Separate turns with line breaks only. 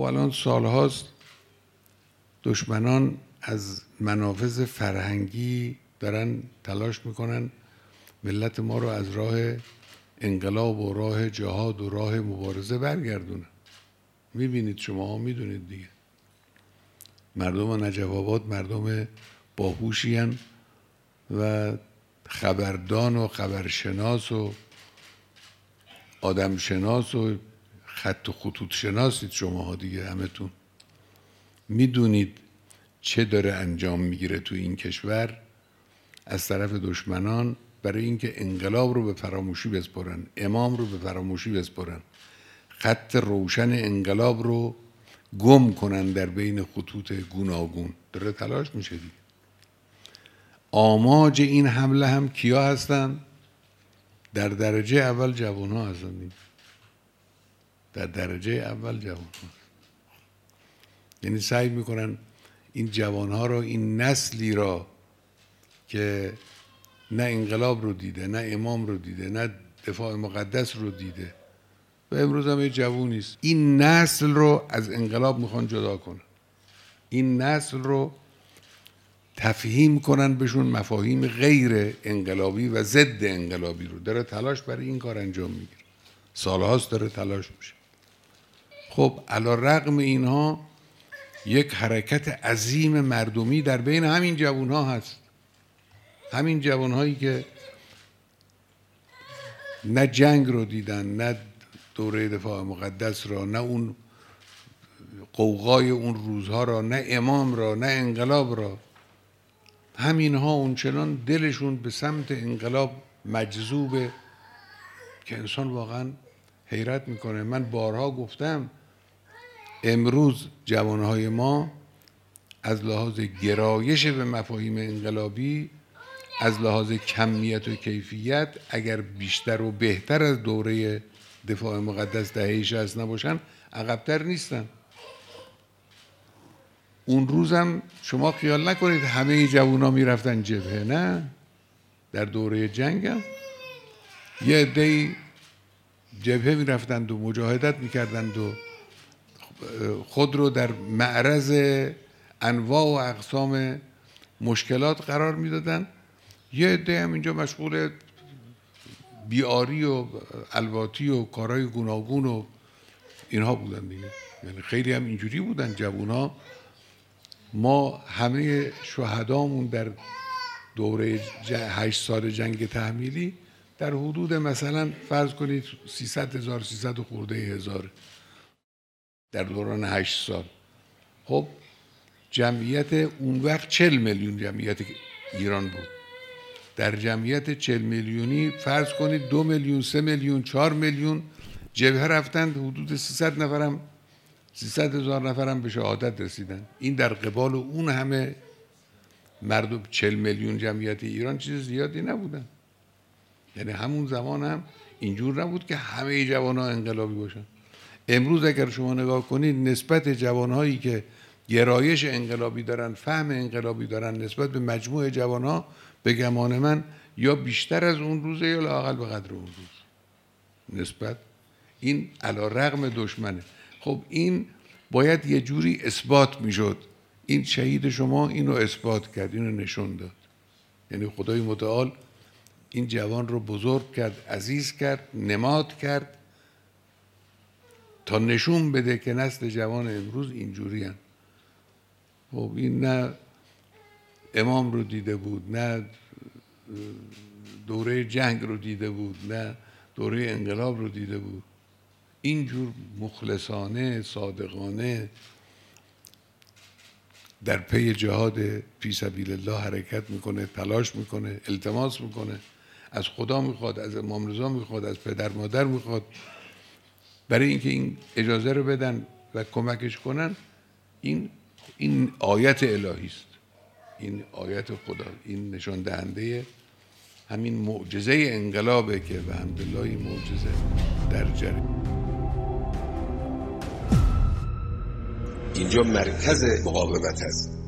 الان سالهاست دشمنان از منافذ فرهنگی دارن تلاش میکنن ملت ما رو از راه انقلاب و راه جهاد و راه مبارزه برگردونن. میبینید شما، میدونید دیگه، مردم نجف آباد مردم باهوشی هن و خبردان و خبرشناس و آدمشناس و خط و خطوط شناسید شماها دیگه، همتون میدونید چه داره انجام میگیره تو این کشور از طرف دشمنان برای اینکه انقلاب رو به فراموشی بسپرن، امام رو به فراموشی بسپرن، خط روشن انقلاب رو گم کنن در بین خطوط گوناگون. داره تلاش میشه دیگه. آماج این حمله هم کیا هستن؟ در درجه اول جوان ها هستن. در درجه اول جوان ها، یعنی سعی میکنن این جوان ها رو، این نسلی را که نه انقلاب رو دیده، نه امام رو دیده، نه دفاع مقدس رو دیده و امروز هم یه جوونی است، این نسل رو از انقلاب میخوان جدا کنن. این نسل رو تفهیم کنن بهشون مفاهیم غیر انقلابی و ضد انقلابی رو. داره تلاش برای این کار انجام میگیره، سالهاست داره تلاش میشه. خب علی رغم اینها یک حرکت عظیم مردمی در بین همین جوانها هست، همین جوانهایی که نه جنگ رو دیدن، نه دوره دفاع مقدس را، نه اون قوقای اون روزها را، نه امام را، نه انقلاب را. همینها اونچنان دلشون به سمت انقلاب مجذوبه که انسان واقعا حیرت میکنه. من بارها گفتم امروز جوانهای ما از لحاظ گرایش به مفاهیم انقلابی، از لحاظ کمیت و کیفیت، اگر بیشتر و بهتر از دوره دفاع مقدس دهه 60 نباشن عقب‌تر نیستن. اون روزم شما خیال نکنید همه جوونا میرفتن جبهه، نه. در دوره جنگ هم یه عده‌ای جبهه میرفتند و مجاهدت میکردند و خود رو در معرض انواع و اقسام مشکلات قرار میدادن. یه عده هم اینجا مشغول بیاری و الواتی و کارهای گوناگون و اینها بودن دیگه. یعنی خیلی هم اینجوری بودن جوونا. ما همه شهدامون در دوره 8 سال جنگ تحمیلی در حدود مثلا فرض کنید 300,000 300 خورده هزار در دوران 8 سال. خب جمعیت اون وقت 40 میلیون جمعیت ایران بود. در جمعیت 40 میلیونی فرض کنید 2 میلیون 3 میلیون 4 میلیون جبهه رفتند، حدود 300,000 نفرم به شهادت رسیدن. این در قبال اون همه مردم 40 میلیون جمعیت ایران چیز زیادی نبودن. یعنی همون زمان هم اینجور نبود که همه جوان‌ها انقلابی باشن. امروز اگر شما نگاه کنید نسبت جوان‌هایی که گرایش انقلابی دارن، فهم انقلابی دارن، نسبت به مجموع جوان‌ها به گمان من یا بیشتر از اون روزه یا لااقل به قدر اون روز. نسبت این علی رغم دشمنه. خب این باید یه جوری اثبات میشد. این شهید شما اینو اثبات کرد، اینو نشون داد. یعنی خدای متعال این جوان رو بزرگ کرد، عزیز کرد، نماد کرد تا نشون بده که نسل جوان امروز اینجوری هن. خب این نه امام رو دیده بود، نه دوره جنگ رو دیده بود، نه دوره انقلاب رو دیده بود. اینجور مخلصانه، صادقانه در پی جهاد فی سبیل الله حرکت میکنه، تلاش میکنه، التماس میکنه، از خدا میخواد، از امام رضا میخواد، از پدر مادر میخواد برای اینکه این اجازه رو بدن و کمکش کنن. این آیت الهی است، این آیت خدا، این نشان دهنده همین معجزه انقلابه که و الحمدلله این معجزه در جریان.
اینجا مرکز مقاومت است.